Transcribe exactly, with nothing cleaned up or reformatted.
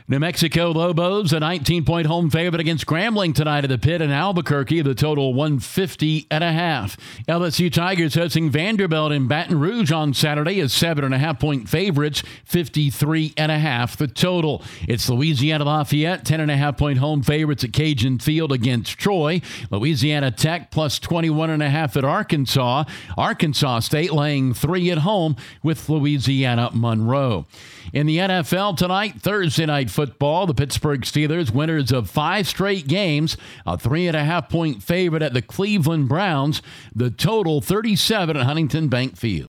New Mexico Lobos, a nineteen-point home favorite against Grambling tonight at the Pit in Albuquerque. The total one fifty and a half. L S U Tigers hosting Vanderbilt in Baton Rouge on Saturday as seven and a half point favorites, fifty-three and a half the total. It's Louisiana Lafayette, ten and a half point home favorites at Cajun Field against Troy. Louisiana Tech plus twenty-one and a half at Arkansas. Arkansas State laying three at home with Louisiana Monroe. In the N F L tonight, Thursday night football, the Pittsburgh Steelers, winners of five straight games, a three and a half point favorite at the Cleveland Browns. The total thirty-seven at Huntington Bank Field.